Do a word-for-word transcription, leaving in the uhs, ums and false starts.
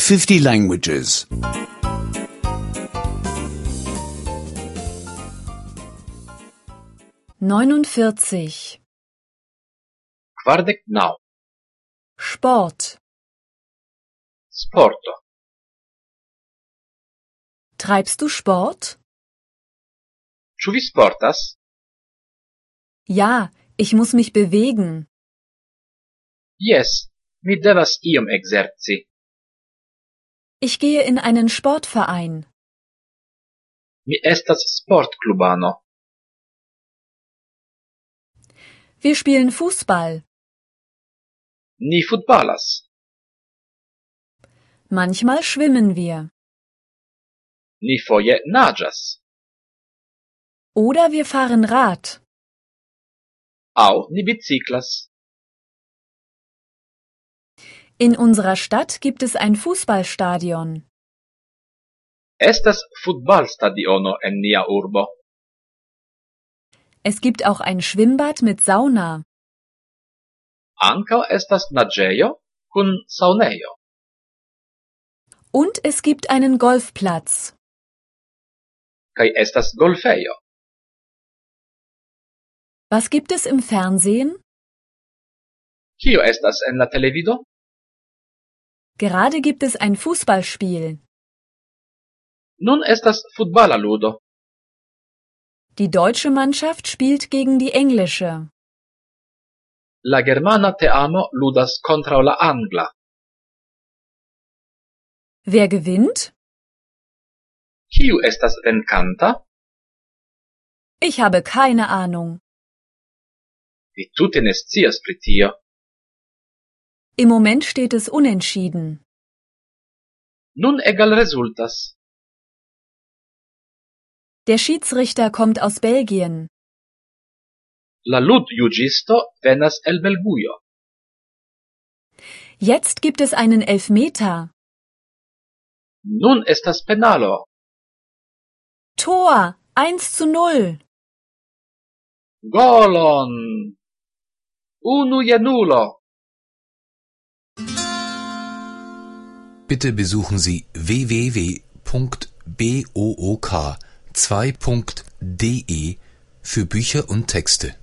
fifty languages. neunundvierzig. Kvardek naŭ. Sport. Sporto. Treibst du Sport? Ĉu vi sportas? Ja, ich muss mich bewegen. Jes, mi devas iom ekzerci. Ich gehe in einen Sportverein. Mi estas sportklubano. Wir spielen Fußball. Ni futbalas. Manchmal schwimmen wir. Ni foje naĝas. Oder wir fahren Rad. Aŭ ni biciklas. In unserer Stadt gibt es ein Fußballstadion. Estas futbalstadiono en nia urbo. Es gibt auch ein Schwimmbad mit Sauna. Ankaŭ estas naĝejo kun saunejo. Und es gibt einen Golfplatz. Kaj estas golfejo. Was gibt es im Fernsehen? Kio estas en la televido? Gerade gibt es ein Fußballspiel. Nun estas futbala ludo. Die deutsche Mannschaft spielt gegen die englische. La germana teamo ludas kontraŭ la angla. Wer gewinnt? Kiu estas venkanta? Ich habe keine Ahnung. Vi tute ne scias pri tio. Im Moment steht es unentschieden. Nun egal rezultas. Der Schiedsrichter kommt aus Belgien. La ludjuĝisto venas el Belgujo. Jetzt gibt es einen Elfmeter. Nun estas penalo. Tor, eins zu null. Golon! Unu jenulo. Bitte besuchen Sie w w w punkt book zwei punkt de für Bücher und Texte.